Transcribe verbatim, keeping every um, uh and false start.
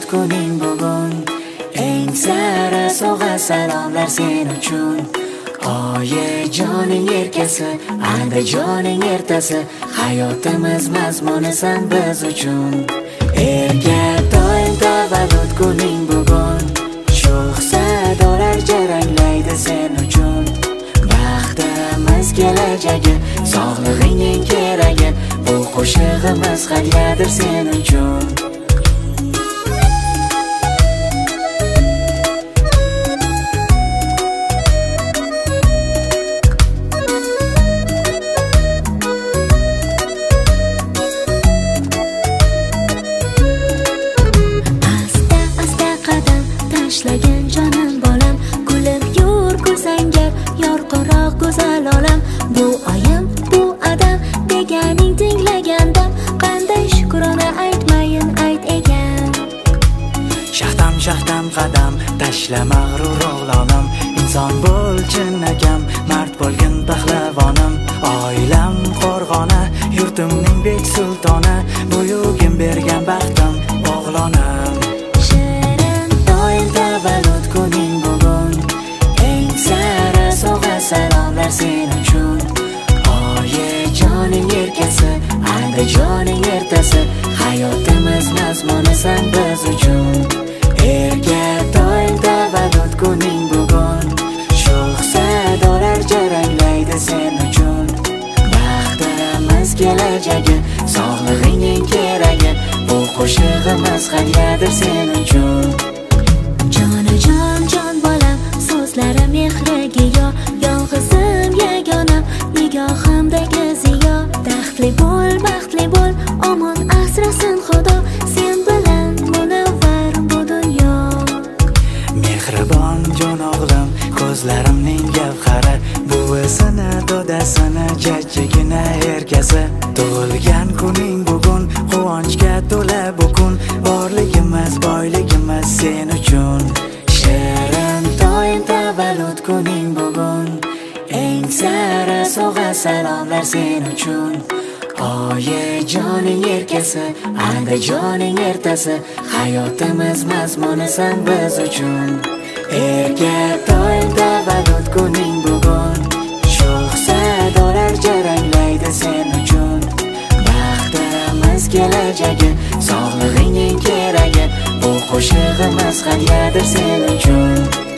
kuning bugun. Eng sara sovg'a salomlar sen uchun. Oyijoning erkasi, Andijoning ertasi, hayotimiz mazmuni sen biz uchun. Erga doim tavallud kuning bugun. Sho'x sadolar jaranglaydi sen uchun. Baxtimiz kelajagi, sog'lig'ing keragi, bu qo'shig'imiz hadyadir sen uchun. Tashlagan jonim bolam, kulib yur ko'zangar, yorqinroq go'zal olam. Bu oyim, bu adam deganing tinglagandam, qanday shukrona aytmayin ayt ekan. Shaxtam shaxtam qadam, tashla mag'rur o'g'lonim, inson bo'l chinakam, mard bo'lgin pahlavonim. Oilam qo'rg'oni, yurtimning bek sultoni, buyugim bergan baxtim o'g'lonim. Tavallud kuning bugun. Eng sara sovg'a salomlar sen uchun. Oyijoning erkasi, Andijoning ertasi, hayotimiz mazmuni sen biz uchun. Erga doim tavallud kuning bugun. Sho'x sadolar jaranglaydi sen uchun. Baxtimiz kelajagi, sog'lig'ing keragi, bu qo'shig'imiz hadyadir sen uchun. Jonajon jon bolam, so'zlari mehriga yo, yolg'izim yagonam, nigohimdagi ziyo. Baxtli bo'l, baxtli bo'l, omon asrasin Xudo, sen bilan munavvar bu dunyo. Mehribon jon o'g'lim, ko'zlarimning gavhari, buvisini, dodasini, jajjigina erkasi. Tug'ilgan kuning bugun, quvonchga to'la bu kun, borligimiz, boyligimiz sen uchun. Shirin doim tavallud kuning bugun. Eng sara sovg'a salomlar sen uchun. Oyijoning erkasi, Andijoning ertasi, hayotimiz mazmuni sen biz uchun. Erga doim tavallud kuning bugun. Sho'x sadolar jaranglaydi sen uchun. Baxtimiz kelajagi, sog'lig'ing keragi, bu qo'shig'imiz hadyadir sen uchun.